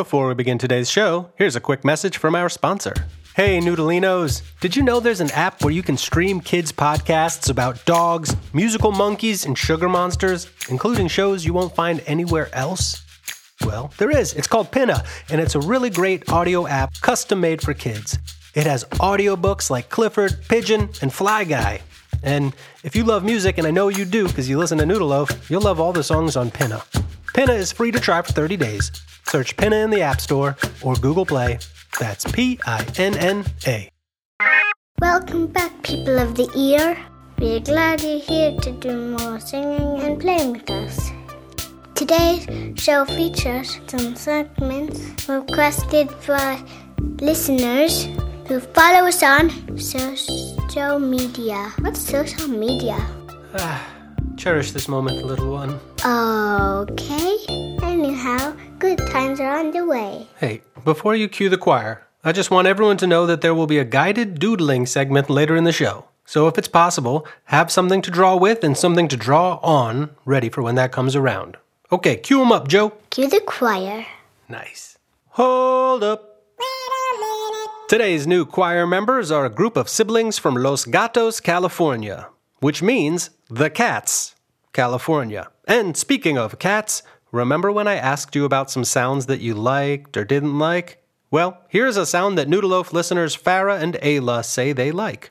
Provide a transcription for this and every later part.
Before we begin today's show, here's a quick message from our sponsor. Hey, Noodleinos! Did you know there's an app where you can stream kids' podcasts about dogs, musical monkeys, and sugar monsters, including shows you won't find anywhere else? Well, there is. It's called Pinna, and it's a really great audio app custom-made for kids. It has audiobooks like Clifford, Pigeon, and Fly Guy. And if you love music, and I know you do because you listen to Noodle Loaf, you'll love all the songs on Pinna. Pinna is free to try for 30 days. Search Pinna in the App Store or Google Play. That's Pinna. Welcome back, people of the ear. We're glad you're here to do more singing and playing with us. Today's show features some segments requested by listeners who follow us on social media. What's social media? Cherish this moment, little one. Okay. Anyhow, good times are on the way. Hey, before you cue the choir, I just want everyone to know that there will be a guided doodling segment later in the show. So if it's possible, have something to draw with and something to draw on ready for when that comes around. Okay, cue 'em up, Joe. Cue the choir. Nice. Hold up. Today's new choir members are a group of siblings from Los Gatos, California, which means the Cats, California. And speaking of cats, remember when I asked you about some sounds that you liked or didn't like? Well, here's a sound that Noodle Loaf listeners Farah and Ayla say they like.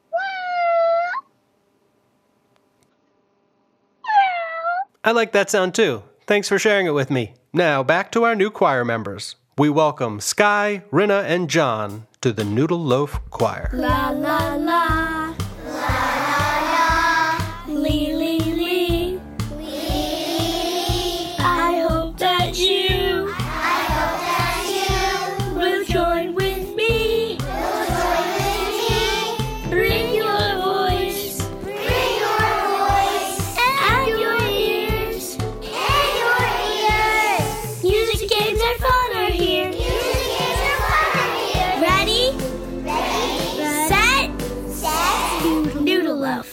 I like that sound too. Thanks for sharing it with me. Now, back to our new choir members. We welcome Sky, Rinna, and John to the Noodle Loaf Choir. La la la, la la la, lee lee lee, lee. I hope that you will join with me. Bring your voice, and your ears. Music games are fun are here. Ready? Set. Noodle Loaf.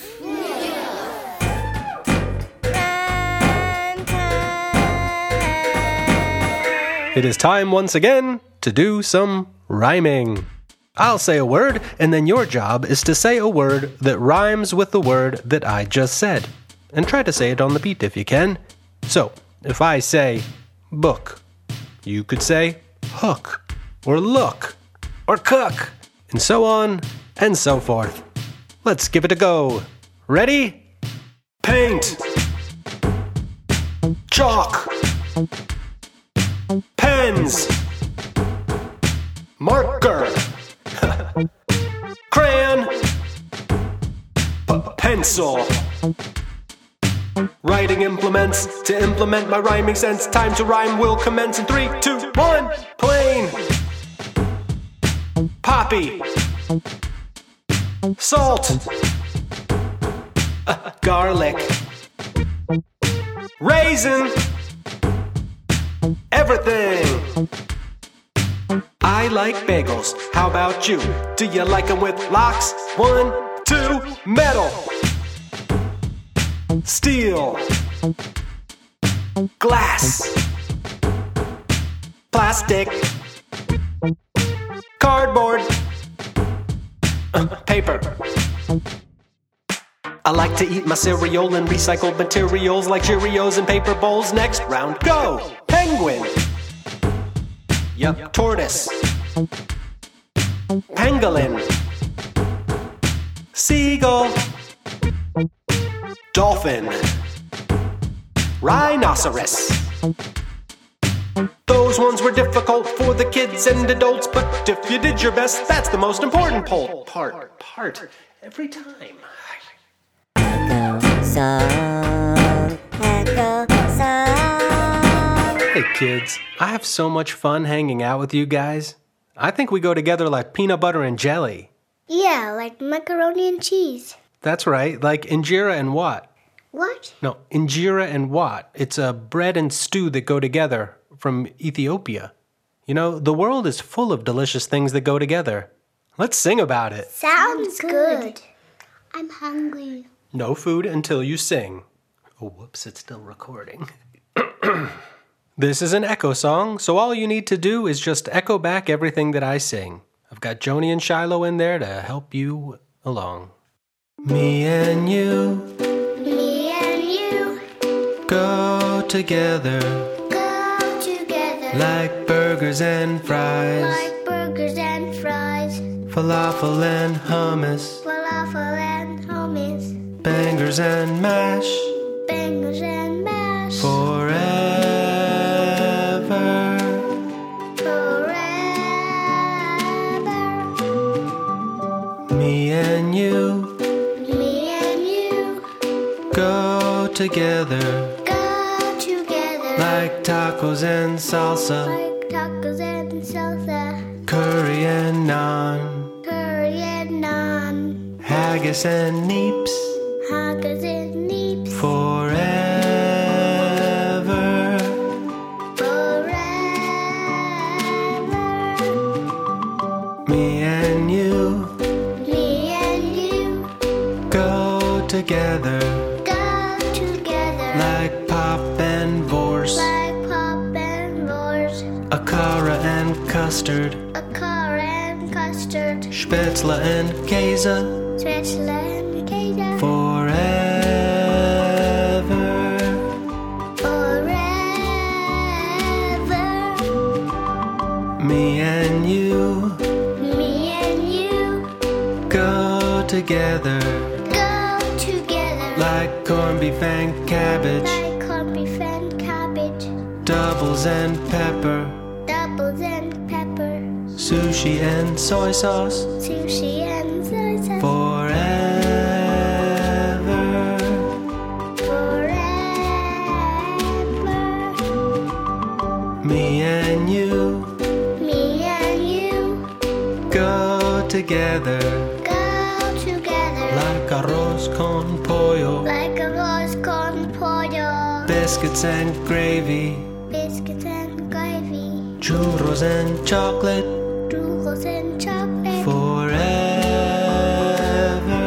It is time once again to do some rhyming. I'll say a word, and then your job is to say a word that rhymes with the word that I just said. And try to say it on the beat if you can. So, if I say book, you could say hook, or look, or cook, and so on and so forth. Let's give it a go. Ready? Paint. Chalk. Pens. Marker. Crayon. Pencil. Writing implements to implement my rhyming sense. Time to rhyme will commence in 3, 2, 1. Plane. Poppy. Salt. Garlic. Raisin. Everything. I like bagels. How about you? Do you like them with locks? 1, 2, metal. Steel. Glass. Plastic. Cardboard. Paper. I like to eat my cereal in recycled materials like Cheerios and paper bowls. Next round, go! Penguin. Yup. Tortoise. Pangolin. Seagull. Dolphin. Rhinoceros. Those ones were difficult for the kids and adults, but if you did your best, that's the most important part. Every time. Hey kids, I have so much fun hanging out with you guys. I think we go together like peanut butter and jelly. Yeah, like macaroni and cheese. That's right, like injera and wat. What? No, injera and wat. It's a bread and stew that go together from Ethiopia. You know, the world is full of delicious things that go together. Let's sing about it. Sounds good. I'm hungry. No food until you sing. Oh, whoops, it's still recording. This is an echo song, so all you need to do is just echo back everything that I sing. I've got Joni and Shiloh in there to help you along. Me and you go together like burgers and fries, falafel and hummus, bangers and mash, forever. Me and you go together like tacos and salsa, curry and naan, haggis and neeps, forever. Me and you go together like pop and vorse, akara and custard, spätzle and käse, forever. Me and you go together like corned beef and cabbage, doubles and pepper, sushi and soy sauce, forever. Me and you go together like arroz con pollo, biscuits and gravy, churros and chocolate, forever.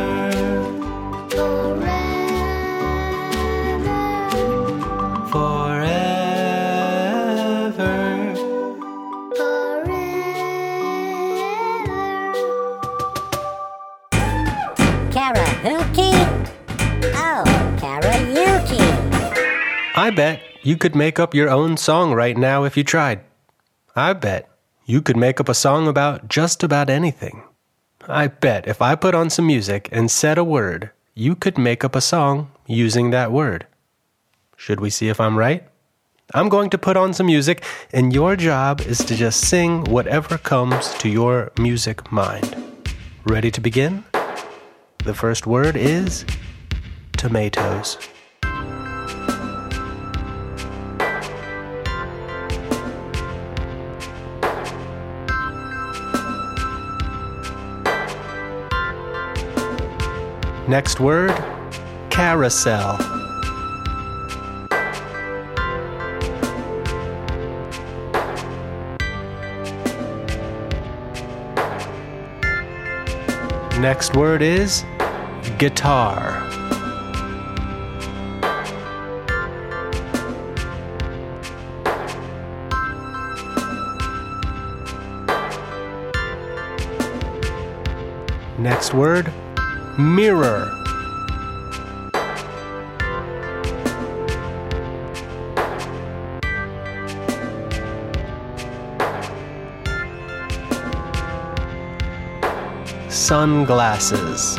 Forever. Karaoke? Oh, karaoke. I bet you could make up your own song right now if you tried. I bet you could make up a song about just about anything. I bet if I put on some music and said a word, you could make up a song using that word. Should we see if I'm right? I'm going to put on some music, and your job is to just sing whatever comes to your music mind. Ready to begin? The first word is tomatoes. Next word, carousel. Next word is guitar. Next word, mirror. Sunglasses.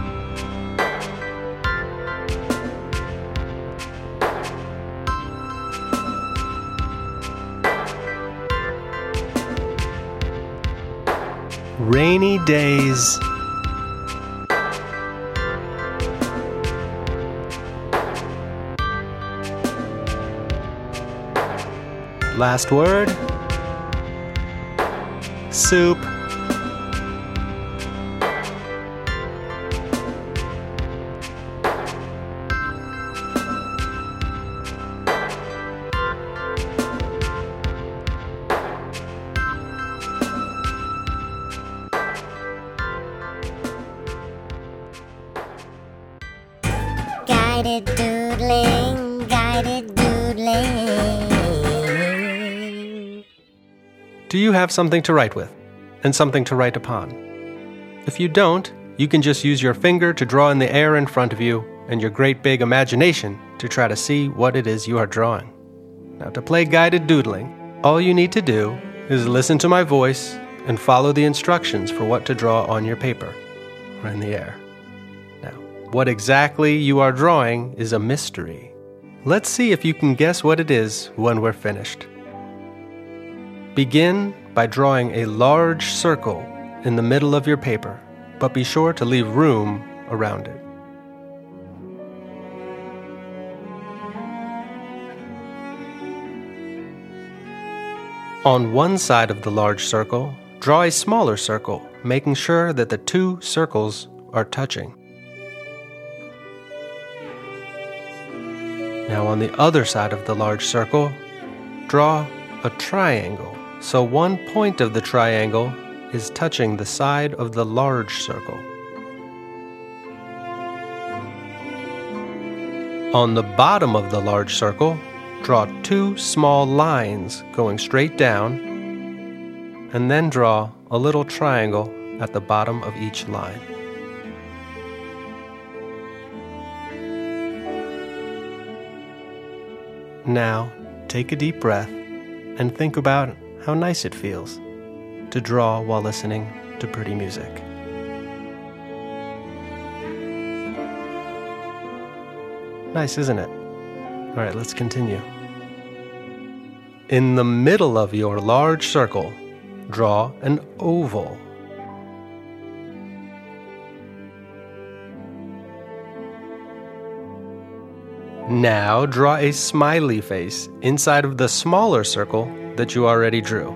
Rainy days. Last word, soup. Guided doodling, guided doodling. Do you have something to write with and something to write upon? If you don't, you can just use your finger to draw in the air in front of you and your great big imagination to try to see what it is you are drawing. Now, to play guided doodling, all you need to do is listen to my voice and follow the instructions for what to draw on your paper or in the air. Now, what exactly you are drawing is a mystery. Let's see if you can guess what it is when we're finished. Begin by drawing a large circle in the middle of your paper, but be sure to leave room around it. On one side of the large circle, draw a smaller circle, making sure that the two circles are touching. Now on the other side of the large circle, draw a triangle, so one point of the triangle is touching the side of the large circle. On the bottom of the large circle, draw two small lines going straight down, and then draw a little triangle at the bottom of each line. Now, take a deep breath and think about how nice it feels to draw while listening to pretty music. Nice, isn't it? All right, let's continue. In the middle of your large circle, draw an oval. Now draw a smiley face inside of the smaller circle that you already drew.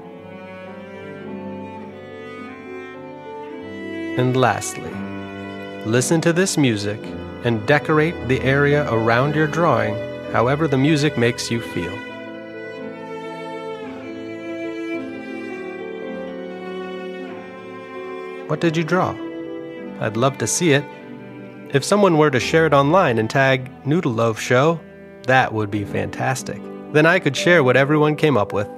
And lastly, listen to this music and decorate the area around your drawing however the music makes you feel. What did you draw? I'd love to see it. If someone were to share it online and tag Noodle Loaf Show, that would be fantastic. Then I could share what everyone came up with.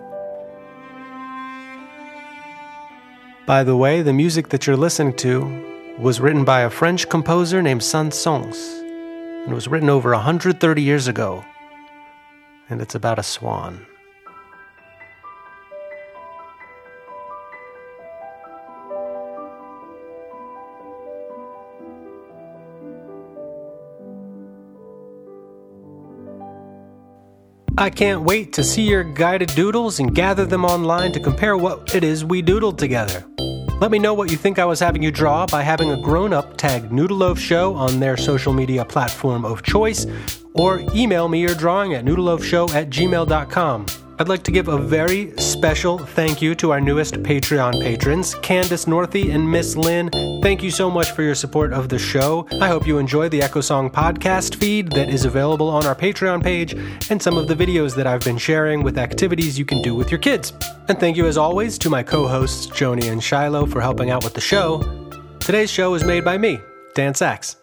By the way, the music that you're listening to was written by a French composer named Saint-Saëns, and it was written over 130 years ago, and it's about a swan. I can't wait to see your guided doodles and gather them online to compare what it is we doodled together. Let me know what you think I was having you draw by having a grown-up tag Noodle Loaf Show on their social media platform of choice, or email me your drawing at noodleloafshow@gmail.com. I'd like to give a very special thank you to our newest Patreon patrons, Candace Northey and Miss Lynn. Thank you so much for your support of the show. I hope you enjoy the Echo Song podcast feed that is available on our Patreon page and some of the videos that I've been sharing with activities you can do with your kids. And thank you as always to my co-hosts Joni and Shiloh for helping out with the show. Today's show is made by me, Dan Sachs.